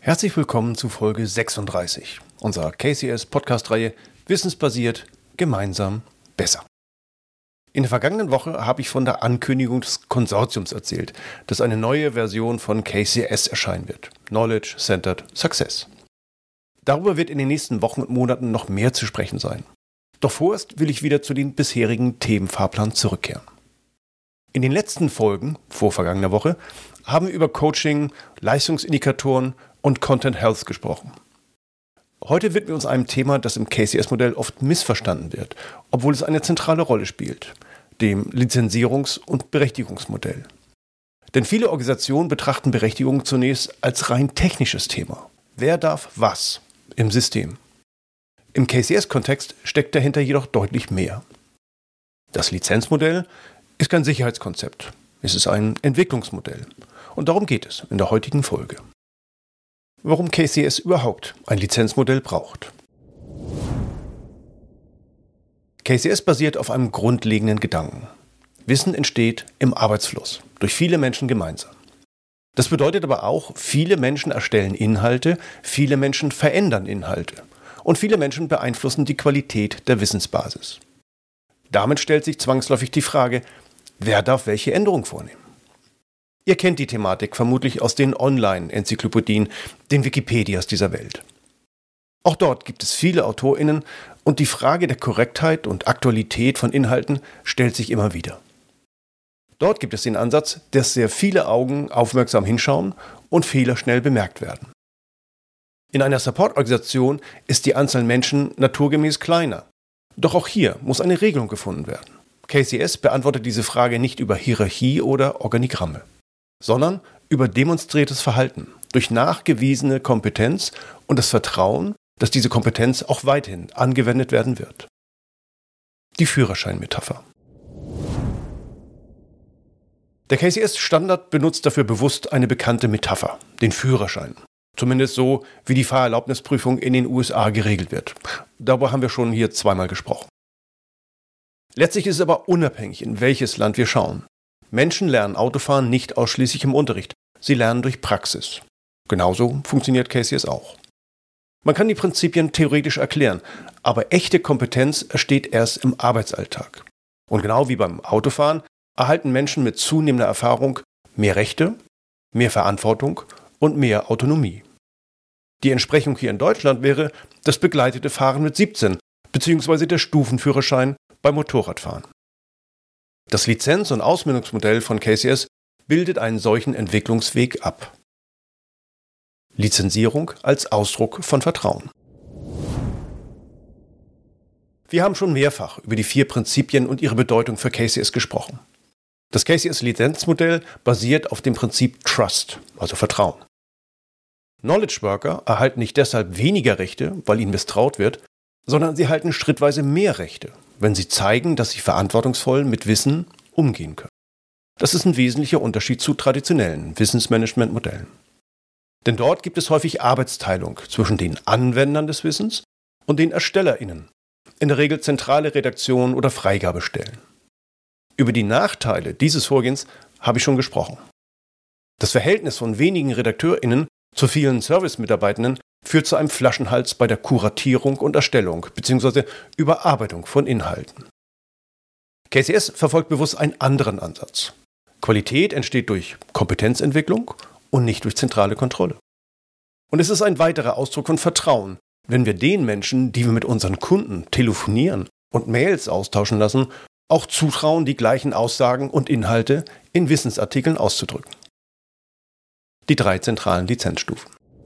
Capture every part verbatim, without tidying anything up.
Herzlich willkommen zu Folge sechsunddreißig unserer K C S-Podcast-Reihe Wissensbasiert, gemeinsam, besser. In der vergangenen Woche habe ich von der Ankündigung des Konsortiums erzählt, dass eine neue Version von K C S erscheinen wird. Knowledge Centered Success. Darüber wird in den nächsten Wochen und Monaten noch mehr zu sprechen sein. Doch vorerst will ich wieder zu den bisherigen Themenfahrplan zurückkehren. In den letzten Folgen, vor vergangener Woche, haben wir über Coaching, Leistungsindikatoren und Content Health gesprochen. Heute widmen wir uns einem Thema, das im K C S-Modell oft missverstanden wird, obwohl es eine zentrale Rolle spielt, dem Lizenzierungs- und Berechtigungsmodell. Denn viele Organisationen betrachten Berechtigung zunächst als rein technisches Thema. Wer darf was im System? Im K C S-Kontext steckt dahinter jedoch deutlich mehr. Das Lizenzmodell ist kein Sicherheitskonzept, es ist ein Entwicklungsmodell. Und darum geht es in der heutigen Folge. Warum K C S überhaupt ein Lizenzmodell braucht. K C S basiert auf einem grundlegenden Gedanken. Wissen entsteht im Arbeitsfluss, durch viele Menschen gemeinsam. Das bedeutet aber auch, viele Menschen erstellen Inhalte, viele Menschen verändern Inhalte und viele Menschen beeinflussen die Qualität der Wissensbasis. Damit stellt sich zwangsläufig die Frage, wer darf welche Änderung vornehmen? Ihr kennt die Thematik vermutlich aus den Online-Enzyklopädien, den Wikipedias dieser Welt. Auch dort gibt es viele AutorInnen und die Frage der Korrektheit und Aktualität von Inhalten stellt sich immer wieder. Dort gibt es den Ansatz, dass sehr viele Augen aufmerksam hinschauen und Fehler schnell bemerkt werden. In einer Support-Organisation ist die Anzahl Menschen naturgemäß kleiner. Doch auch hier muss eine Regelung gefunden werden. K C S beantwortet diese Frage nicht über Hierarchie oder Organigramme, sondern über demonstriertes Verhalten, durch nachgewiesene Kompetenz und das Vertrauen, dass diese Kompetenz auch weiterhin angewendet werden wird. Die Führerscheinmetapher. Der K C S-Standard benutzt dafür bewusst eine bekannte Metapher, den Führerschein. Zumindest so, wie die Fahrerlaubnisprüfung in den U S A geregelt wird. Darüber haben wir schon hier zweimal gesprochen. Letztlich ist es aber unabhängig, in welches Land wir schauen. Menschen lernen Autofahren nicht ausschließlich im Unterricht, sie lernen durch Praxis. Genauso funktioniert K C S auch. Man kann die Prinzipien theoretisch erklären, aber echte Kompetenz entsteht erst im Arbeitsalltag. Und genau wie beim Autofahren erhalten Menschen mit zunehmender Erfahrung mehr Rechte, mehr Verantwortung und mehr Autonomie. Die Entsprechung hier in Deutschland wäre das begleitete Fahren mit siebzehn bzw. der Stufenführerschein beim Motorradfahren. Das Lizenz- und Ausbildungsmodell von K C S bildet einen solchen Entwicklungsweg ab. Lizenzierung als Ausdruck von Vertrauen. Wir haben schon mehrfach über die vier Prinzipien und ihre Bedeutung für K C S gesprochen. Das K C S-Lizenzmodell basiert auf dem Prinzip Trust, also Vertrauen. Knowledge Worker erhalten nicht deshalb weniger Rechte, weil ihnen misstraut wird, sondern sie erhalten schrittweise mehr Rechte, wenn sie zeigen, dass sie verantwortungsvoll mit Wissen umgehen können. Das ist ein wesentlicher Unterschied zu traditionellen Wissensmanagementmodellen. Denn dort gibt es häufig Arbeitsteilung zwischen den Anwendern des Wissens und den ErstellerInnen, in der Regel zentrale Redaktionen oder Freigabestellen. Über die Nachteile dieses Vorgehens habe ich schon gesprochen. Das Verhältnis von wenigen RedakteurInnen zu vielen Service-Mitarbeitenden führt zu einem Flaschenhals bei der Kuratierung und Erstellung bzw. Überarbeitung von Inhalten. K C S verfolgt bewusst einen anderen Ansatz. Qualität entsteht durch Kompetenzentwicklung und nicht durch zentrale Kontrolle. Und es ist ein weiterer Ausdruck von Vertrauen, wenn wir den Menschen, die wir mit unseren Kunden telefonieren und Mails austauschen lassen, auch zutrauen, die gleichen Aussagen und Inhalte in Wissensartikeln auszudrücken. Die drei zentralen Lizenzstufen.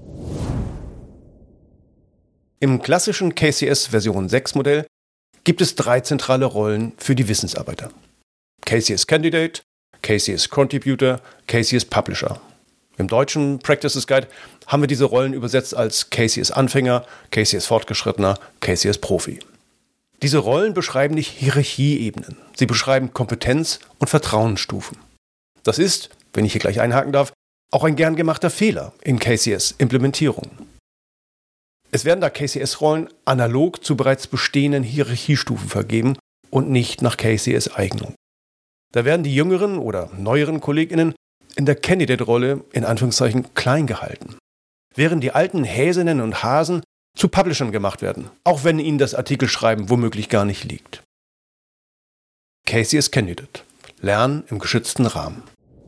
Im klassischen K C S Version sechs Modell gibt es drei zentrale Rollen für die Wissensarbeiter. K C S Candidate, K C S Contributor, K C S Publisher. Im deutschen Practices Guide haben wir diese Rollen übersetzt als K C S Anfänger, K C S Fortgeschrittener, K C S Profi. Diese Rollen beschreiben nicht Hierarchieebenen, sie beschreiben Kompetenz- und Vertrauensstufen. Das ist, wenn ich hier gleich einhaken darf, auch ein gern gemachter Fehler in K C S-Implementierungen. Es werden da K C S-Rollen analog zu bereits bestehenden Hierarchiestufen vergeben und nicht nach K C S-Eignung. Da werden die jüngeren oder neueren KollegInnen in der Candidate-Rolle in Anführungszeichen klein gehalten, während die alten Häsinnen und Hasen zu Publishern gemacht werden, auch wenn ihnen das Artikelschreiben womöglich gar nicht liegt. K C S Candidate. Lernen im geschützten Rahmen.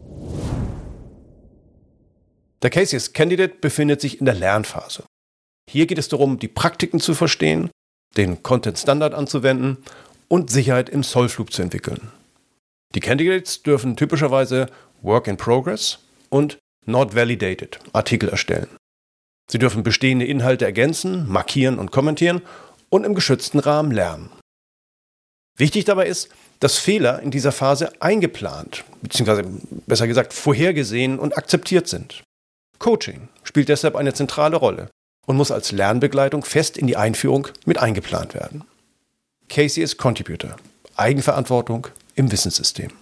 Der K C S Candidate befindet sich in der Lernphase. Hier geht es darum, die Praktiken zu verstehen, den Content Standard anzuwenden und Sicherheit im Sollflug zu entwickeln. Die Candidates dürfen typischerweise Work in Progress und Not Validated Artikel erstellen. Sie dürfen bestehende Inhalte ergänzen, markieren und kommentieren und im geschützten Rahmen lernen. Wichtig dabei ist, dass Fehler in dieser Phase eingeplant, beziehungsweise besser gesagt vorhergesehen und akzeptiert sind. Coaching spielt deshalb eine zentrale Rolle und muss als Lernbegleitung fest in die Einführung mit eingeplant werden. K C S Contributor. Eigenverantwortung im Wissenssystem.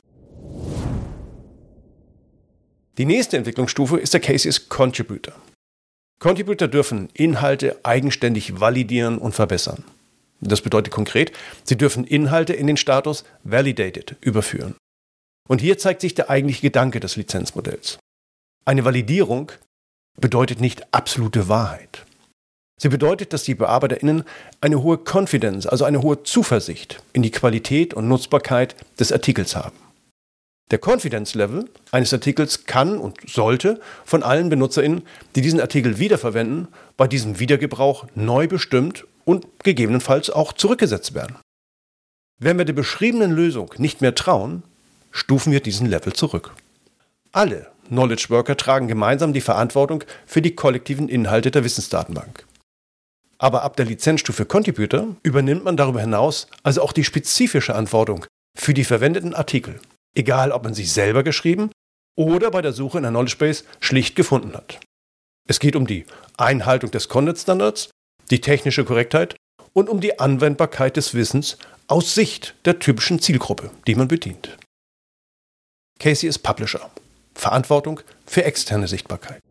Die nächste Entwicklungsstufe ist der K C S Contributor. Contributor dürfen Inhalte eigenständig validieren und verbessern. Das bedeutet konkret, sie dürfen Inhalte in den Status Validated überführen. Und hier zeigt sich der eigentliche Gedanke des Lizenzmodells. Eine Validierung bedeutet nicht absolute Wahrheit. Sie bedeutet, dass die BearbeiterInnen eine hohe Confidence, also eine hohe Zuversicht in die Qualität und Nutzbarkeit des Artikels haben. Der Confidence-Level eines Artikels kann und sollte von allen BenutzerInnen, die diesen Artikel wiederverwenden, bei diesem Wiedergebrauch neu bestimmt und gegebenenfalls auch zurückgesetzt werden. Wenn wir der beschriebenen Lösung nicht mehr trauen, stufen wir diesen Level zurück. Alle Knowledge Worker tragen gemeinsam die Verantwortung für die kollektiven Inhalte der Wissensdatenbank. Aber ab der Lizenzstufe Contributor übernimmt man darüber hinaus also auch die spezifische Verantwortung für die verwendeten Artikel, egal ob man sie selber geschrieben oder bei der Suche in der Knowledge Base schlicht gefunden hat. Es geht um die Einhaltung des Content Standards, die technische Korrektheit und um die Anwendbarkeit des Wissens aus Sicht der typischen Zielgruppe, die man bedient. K C S Publisher. Verantwortung für externe Sichtbarkeit.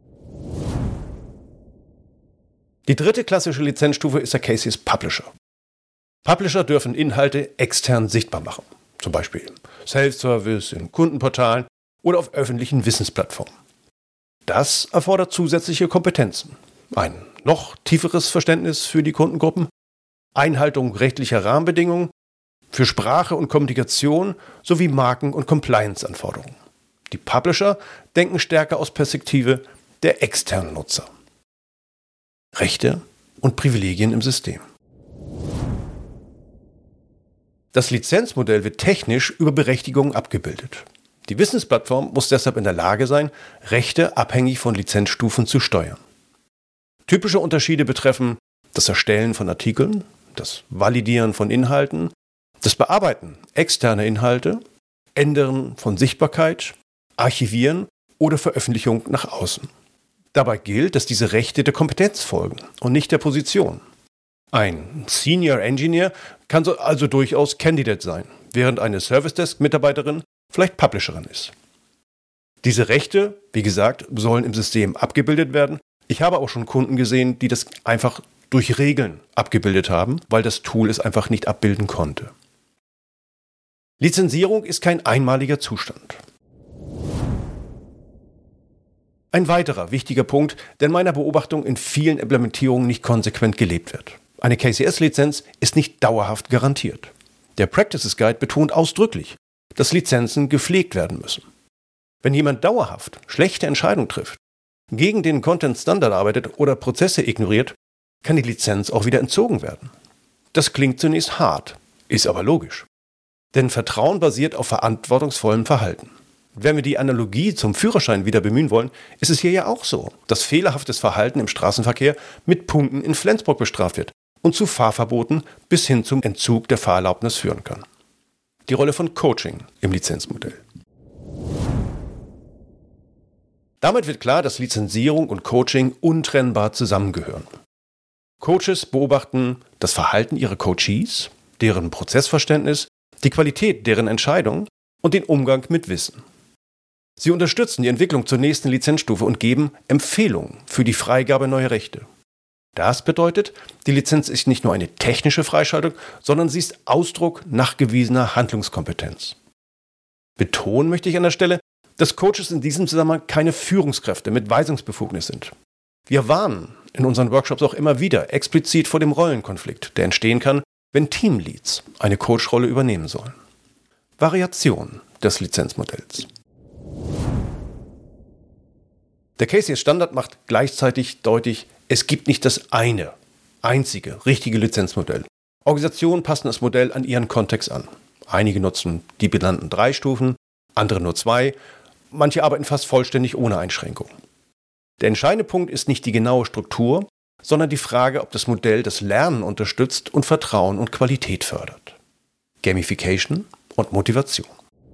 Die dritte klassische Lizenzstufe ist der K C S Publisher. Publisher dürfen Inhalte extern sichtbar machen, zum Beispiel im Self-Service, in Kundenportalen oder auf öffentlichen Wissensplattformen. Das erfordert zusätzliche Kompetenzen, ein noch tieferes Verständnis für die Kundengruppen, Einhaltung rechtlicher Rahmenbedingungen, für Sprache und Kommunikation sowie Marken- und Compliance-Anforderungen. Die Publisher denken stärker aus Perspektive der externen Nutzer. Rechte und Privilegien im System. Das Lizenzmodell wird technisch über Berechtigungen abgebildet. Die Wissensplattform muss deshalb in der Lage sein, Rechte abhängig von Lizenzstufen zu steuern. Typische Unterschiede betreffen das Erstellen von Artikeln, das Validieren von Inhalten, das Bearbeiten externer Inhalte, Ändern von Sichtbarkeit, Archivieren oder Veröffentlichung nach außen. Dabei gilt, dass diese Rechte der Kompetenz folgen und nicht der Position. Ein Senior Engineer kann so also durchaus Candidate sein, während eine Service Desk-Mitarbeiterin vielleicht Publisherin ist. Diese Rechte, wie gesagt, sollen im System abgebildet werden. Ich habe auch schon Kunden gesehen, die das einfach durch Regeln abgebildet haben, weil das Tool es einfach nicht abbilden konnte. Lizenzierung ist kein einmaliger Zustand. Ein weiterer wichtiger Punkt, der in meiner Beobachtung in vielen Implementierungen nicht konsequent gelebt wird. Eine K C S-Lizenz ist nicht dauerhaft garantiert. Der Practices Guide betont ausdrücklich, dass Lizenzen gepflegt werden müssen. Wenn jemand dauerhaft schlechte Entscheidungen trifft, gegen den Content Standard arbeitet oder Prozesse ignoriert, kann die Lizenz auch wieder entzogen werden. Das klingt zunächst hart, ist aber logisch. Denn Vertrauen basiert auf verantwortungsvollem Verhalten. Wenn wir die Analogie zum Führerschein wieder bemühen wollen, ist es hier ja auch so, dass fehlerhaftes Verhalten im Straßenverkehr mit Punkten in Flensburg bestraft wird und zu Fahrverboten bis hin zum Entzug der Fahrerlaubnis führen kann. Die Rolle von Coaching im Lizenzmodell. Damit wird klar, dass Lizenzierung und Coaching untrennbar zusammengehören. Coaches beobachten das Verhalten ihrer Coachees, deren Prozessverständnis, die Qualität deren Entscheidungen und den Umgang mit Wissen. Sie unterstützen die Entwicklung zur nächsten Lizenzstufe und geben Empfehlungen für die Freigabe neuer Rechte. Das bedeutet, die Lizenz ist nicht nur eine technische Freischaltung, sondern sie ist Ausdruck nachgewiesener Handlungskompetenz. Betonen möchte ich an der Stelle, dass Coaches in diesem Zusammenhang keine Führungskräfte mit Weisungsbefugnis sind. Wir warnen in unseren Workshops auch immer wieder explizit vor dem Rollenkonflikt, der entstehen kann, wenn Teamleads eine Coachrolle übernehmen sollen. Variation des Lizenzmodells. Der K C S-Standard macht gleichzeitig deutlich, es gibt nicht das eine, einzige, richtige Lizenzmodell. Organisationen passen das Modell an ihren Kontext an. Einige nutzen die benannten drei Stufen, andere nur zwei, manche arbeiten fast vollständig ohne Einschränkung. Der entscheidende Punkt ist nicht die genaue Struktur, sondern die Frage, ob das Modell das Lernen unterstützt und Vertrauen und Qualität fördert. Gamification und Motivation.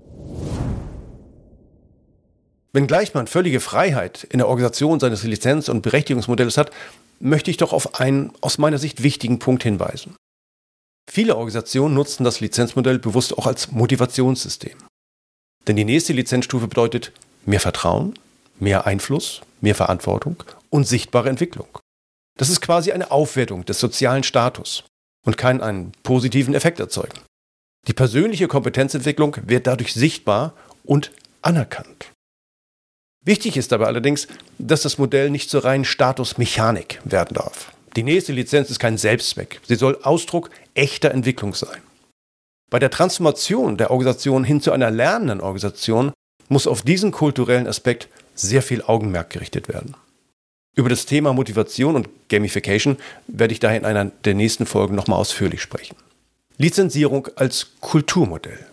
Wenngleich man völlige Freiheit in der Organisation seines Lizenz- und Berechtigungsmodells hat, möchte ich doch auf einen aus meiner Sicht wichtigen Punkt hinweisen. Viele Organisationen nutzen das Lizenzmodell bewusst auch als Motivationssystem. Denn die nächste Lizenzstufe bedeutet mehr Vertrauen, mehr Einfluss, mehr Verantwortung und sichtbare Entwicklung. Das ist quasi eine Aufwertung des sozialen Status und kann einen positiven Effekt erzeugen. Die persönliche Kompetenzentwicklung wird dadurch sichtbar und anerkannt. Wichtig ist dabei allerdings, dass das Modell nicht zur reinen Statusmechanik werden darf. Die nächste Lizenz ist kein Selbstzweck. Sie soll Ausdruck echter Entwicklung sein. Bei der Transformation der Organisation hin zu einer lernenden Organisation muss auf diesen kulturellen Aspekt sehr viel Augenmerk gerichtet werden. Über das Thema Motivation und Gamification werde ich daher in einer der nächsten Folgen nochmal ausführlich sprechen. Lizenzierung als Kulturmodell.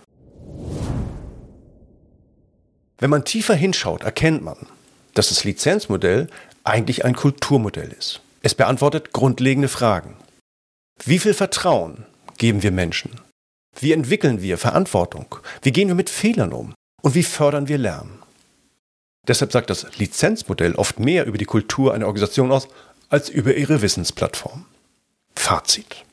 Wenn man tiefer hinschaut, erkennt man, dass das Lizenzmodell eigentlich ein Kulturmodell ist. Es beantwortet grundlegende Fragen. Wie viel Vertrauen geben wir Menschen? Wie entwickeln wir Verantwortung? Wie gehen wir mit Fehlern um? Und wie fördern wir Lernen? Deshalb sagt das Lizenzmodell oft mehr über die Kultur einer Organisation aus, als über ihre Wissensplattform. Fazit.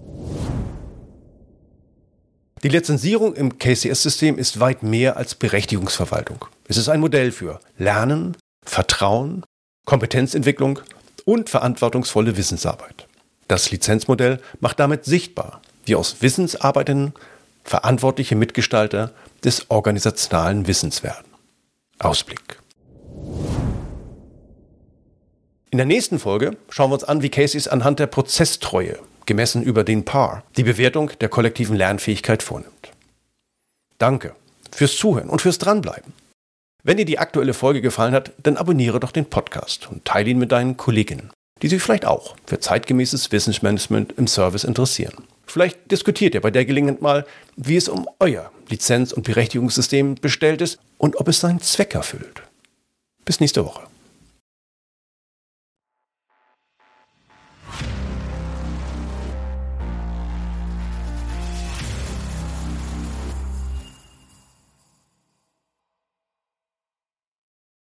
Die Lizenzierung im K C S-System ist weit mehr als Berechtigungsverwaltung. Es ist ein Modell für Lernen, Vertrauen, Kompetenzentwicklung und verantwortungsvolle Wissensarbeit. Das Lizenzmodell macht damit sichtbar, wie aus Wissensarbeitenden verantwortliche Mitgestalter des organisationalen Wissens werden. Ausblick. In der nächsten Folge schauen wir uns an, wie K C S anhand der Prozesstreue, gemessen über den P A R, die Bewertung der kollektiven Lernfähigkeit vornimmt. Danke fürs Zuhören und fürs Dranbleiben. Wenn dir die aktuelle Folge gefallen hat, dann abonniere doch den Podcast und teile ihn mit deinen Kolleginnen, die sich vielleicht auch für zeitgemäßes Wissensmanagement im Service interessieren. Vielleicht diskutiert ihr bei der Gelegenheit mal, wie es um euer Lizenz- und Berechtigungssystem bestellt ist und ob es seinen Zweck erfüllt. Bis nächste Woche.